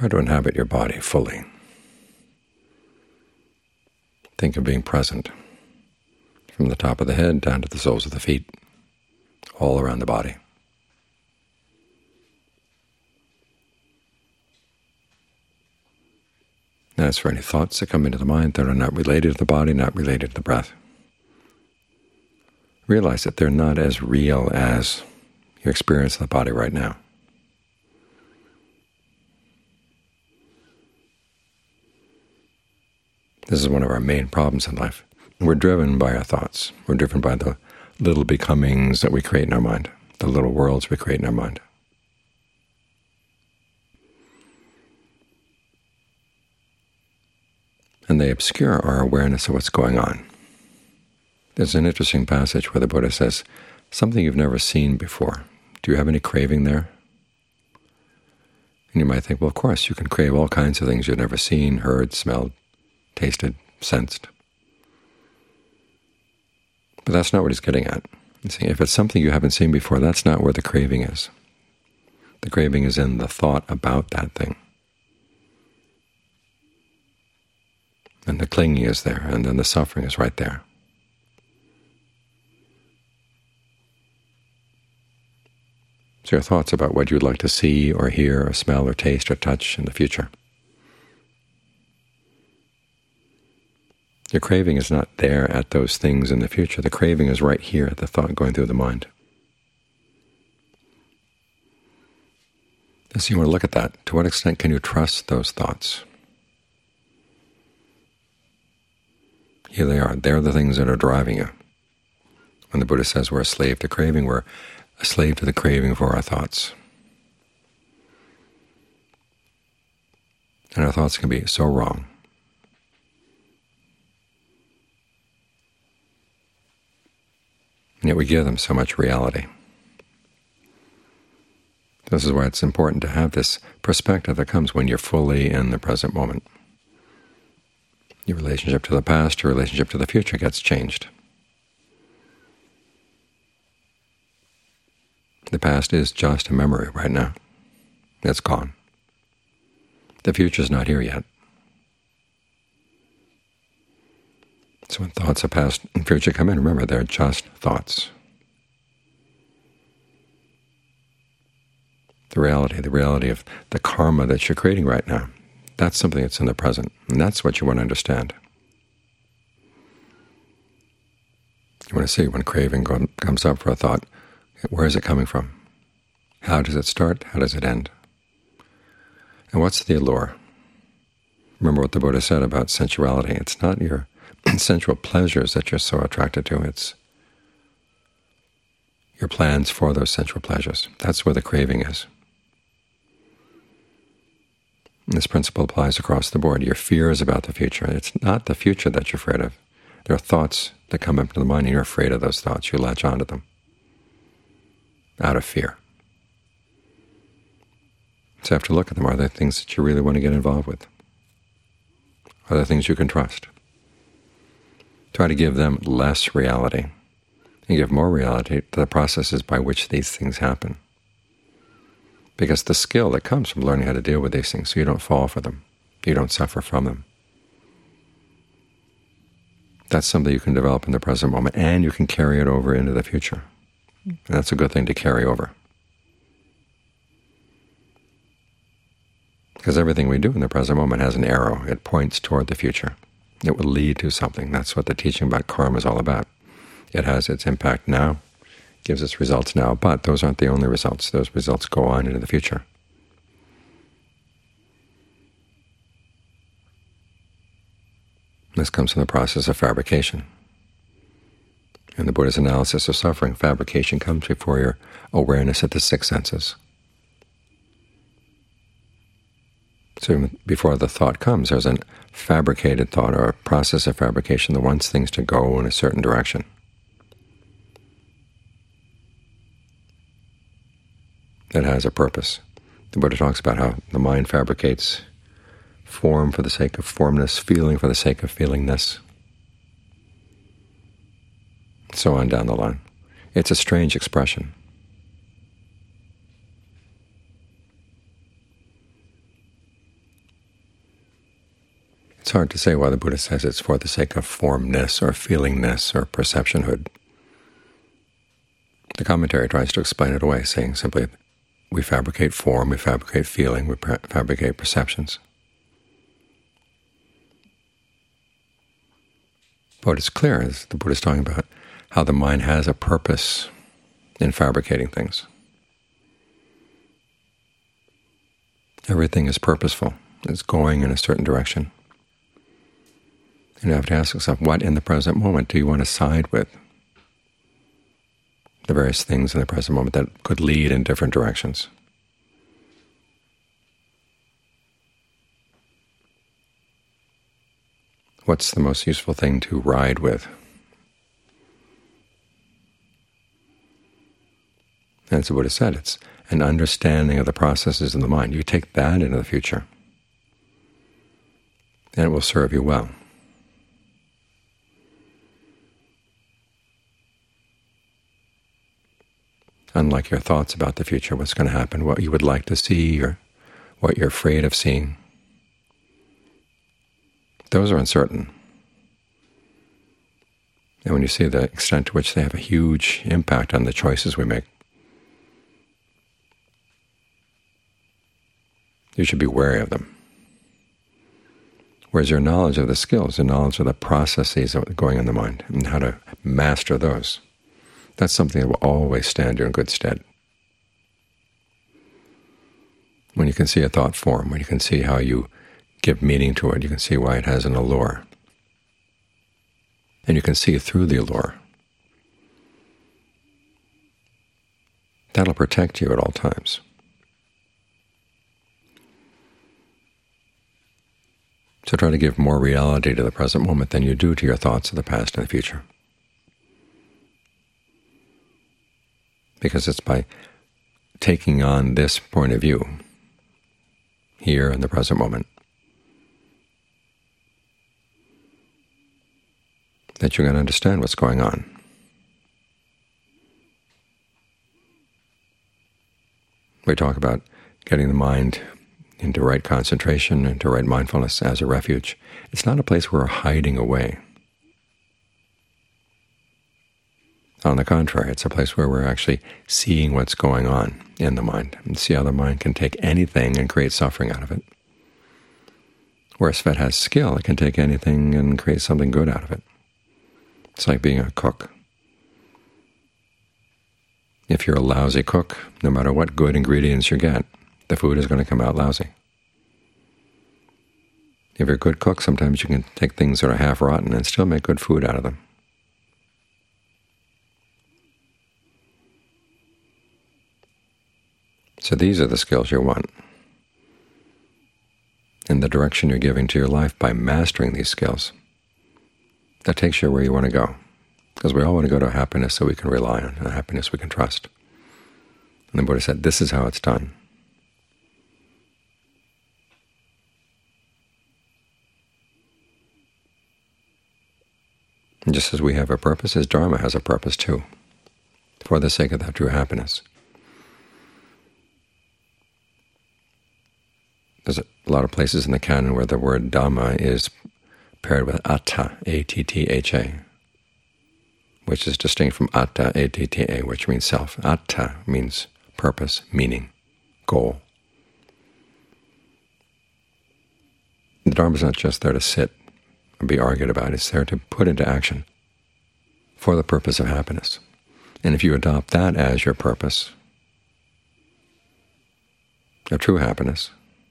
Try to inhabit your body fully. Think of being present from the top of the head down to the soles of the feet, all around the body. As for any thoughts that come into the mind that are not related to the body, not related to the breath, realize that they're not as real as your experience of the body right now. This is one of our main problems in life. We're driven by our thoughts. We're driven by the little becomings that we create in our mind, the little worlds we create in our mind. And they obscure our awareness of what's going on. There's an interesting passage where the Buddha says, something you've never seen before. Do you have any craving there? And you might think, well, of course, you can crave all kinds of things you've never seen, heard, smelled, tasted, sensed. But that's not what he's getting at. See, if it's something you haven't seen before, that's not where the craving is. The craving is in the thought about that thing. And the clinging is there, and then the suffering is right there. So your thoughts about what you'd like to see or hear or smell or taste or touch in the future. Your craving is not there at those things in the future. The craving is right here at the thought going through the mind. So you want to look at that. To what extent can you trust those thoughts? Here they are. They're the things that are driving you. When the Buddha says we're a slave to craving, we're a slave to the craving for our thoughts. And our thoughts can be so wrong. And yet we give them so much reality. This is why it's important to have this perspective that comes when you're fully in the present moment. Your relationship to the past, your relationship to the future gets changed. The past is just a memory right now. It's gone. The future's not here yet. So when thoughts of past and future come in, remember, they're just thoughts. The reality of the karma that you're creating right now, that's something that's in the present, and that's what you want to understand. You want to see when craving comes up for a thought, where is it coming from? How does it start? How does it end? And what's the allure? Remember what the Buddha said about sensuality. It's not your sensual pleasures that you're so attracted to. It's your plans for those sensual pleasures. That's where the craving is. And this principle applies across the board. Your fear is about the future. It's not the future that you're afraid of. There are thoughts that come up into the mind, and you're afraid of those thoughts. You latch onto them out of fear. So you have to look at them. Are there things that you really want to get involved with? Are there things you can trust? Try to give them less reality and give more reality to the processes by which these things happen. Because the skill that comes from learning how to deal with these things, so you don't fall for them, you don't suffer from them. That's something you can develop in the present moment, and you can carry it over into the future. And that's a good thing to carry over. Because everything we do in the present moment has an arrow. It points toward the future. It will lead to something. That's what the teaching about karma is all about. It has its impact now, gives its results now, but those aren't the only results. Those results go on into the future. This comes from the process of fabrication. In the Buddha's analysis of suffering, fabrication comes before your awareness at the six senses. So before the thought comes, there's a fabricated thought or a process of fabrication that wants things to go in a certain direction. It has a purpose. The Buddha talks about how the mind fabricates form for the sake of formness, feeling for the sake of feelingness, so on down the line. It's a strange expression. hard to say why the Buddha says it's for the sake of formness or feelingness or perceptionhood. The commentary tries to explain it away, saying simply, we fabricate form, we fabricate feeling, we fabricate perceptions. But what is clear is the Buddha is talking about how the mind has a purpose in fabricating things. Everything is purposeful. It's going in a certain direction. And you have to ask yourself, what in the present moment do you want to side with? The various things in the present moment that could lead in different directions. What's the most useful thing to ride with? And as the Buddha said, it's an understanding of the processes in the mind. You take that into the future, and it will serve you well. Unlike your thoughts about the future, what's going to happen, what you would like to see, or what you're afraid of seeing, those are uncertain. And when you see the extent to which they have a huge impact on the choices we make, you should be wary of them. Whereas your knowledge of the skills, the knowledge of the processes going in the mind, and how to master those, that's something that will always stand you in good stead. When you can see a thought form, when you can see how you give meaning to it, you can see why it has an allure. And you can see through the allure. That'll protect you at all times. So try to give more reality to the present moment than you do to your thoughts of the past and the future. Because it's by taking on this point of view, here in the present moment, that you're going to understand what's going on. We talk about getting the mind into right concentration, into right mindfulness as a refuge. It's not a place where we're hiding away. On the contrary, it's a place where we're actually seeing what's going on in the mind, and see how the mind can take anything and create suffering out of it. Whereas if it has skill, it can take anything and create something good out of it. It's like being a cook. If you're a lousy cook, no matter what good ingredients you get, the food is going to come out lousy. If you're a good cook, sometimes you can take things that are half rotten and still make good food out of them. So these are the skills you want. And the direction you're giving to your life by mastering these skills, that takes you where you want to go. Because we all want to go to a happiness that we can rely on, a happiness we can trust. And the Buddha said, this is how it's done. And just as we have a purpose, his Dharma has a purpose too, for the sake of that true happiness. There's a lot of places in the canon where the word Dhamma is paired with Atta, A-T-T-H-A, which is distinct from Atta, A-T-T-A, which means self. Atta means purpose, meaning, goal. The Dharma is not just there to sit and be argued about. It's there to put into action for the purpose of happiness. And if you adopt that as your purpose of true happiness,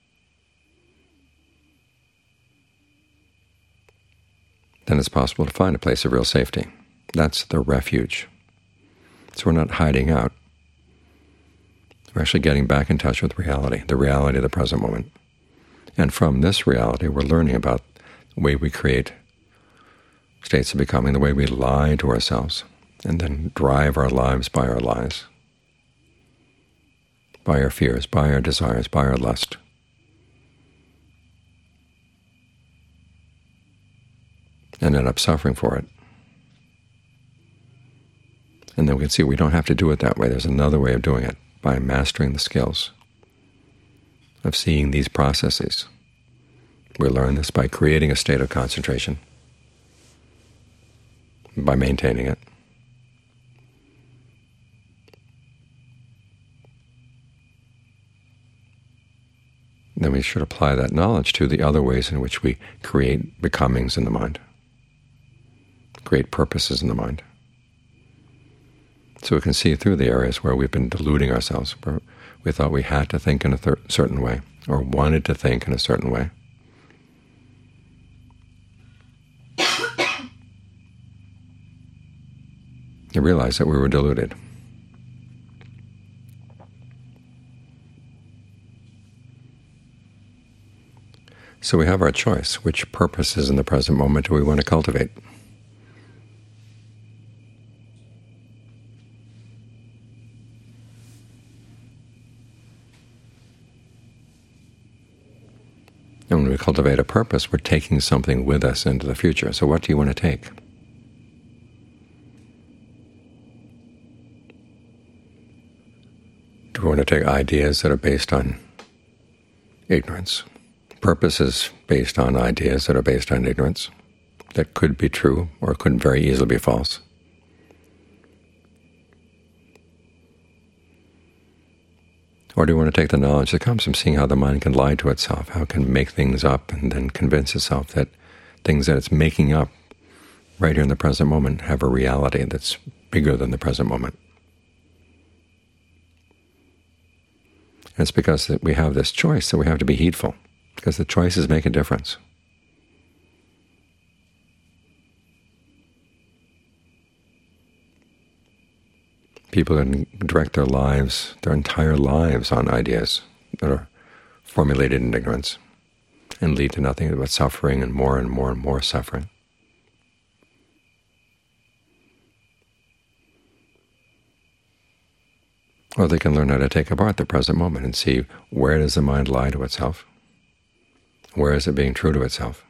then it's possible to find a place of real safety. That's the refuge. So we're not hiding out. We're actually getting back in touch with reality, the reality of the present moment. And from this reality, we're learning about the way we create states of becoming, the way we lie to ourselves, and then drive our lives by our lies, by our fears, by our desires, by our lust. And end up suffering for it. And then we can see we don't have to do it that way. There's another way of doing it, by mastering the skills of seeing these processes, We learn this by creating a state of concentration, by maintaining it. Then we should apply that knowledge to the other ways in which we create becomings in the mind, create purposes in the mind. So we can see through the areas where we've been deluding ourselves, where we thought we had to think in a certain way, or wanted to think in a certain way. You realize that we were deluded. So we have our choice. Which purposes in the present moment do we want to cultivate? And when we cultivate a purpose, we're taking something with us into the future. So what do you want to take? Do we want to take ideas that are based on ignorance? Purposes based on ideas that are based on ignorance, that could be true or could very easily be false. Or do you want to take the knowledge that comes from seeing how the mind can lie to itself, how it can make things up and then convince itself that things that it's making up right here in the present moment have a reality that's bigger than the present moment? And it's because that we have this choice that we have to be heedful, because the choices make a difference. People can direct their lives, their entire lives, on ideas that are formulated in ignorance and lead to nothing but suffering and more and more and more suffering. Or they can learn how to take apart the present moment and see, where does the mind lie to itself? Where is it being true to itself?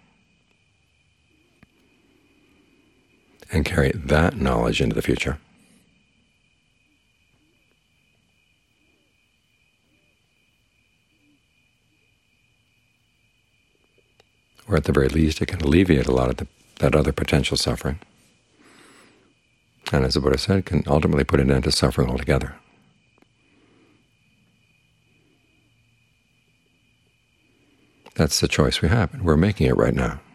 And carry that knowledge into the future. Or at the very least, it can alleviate a lot of that other potential suffering. And as the Buddha said, can ultimately put an end to suffering altogether. That's the choice we have, and we're making it right now.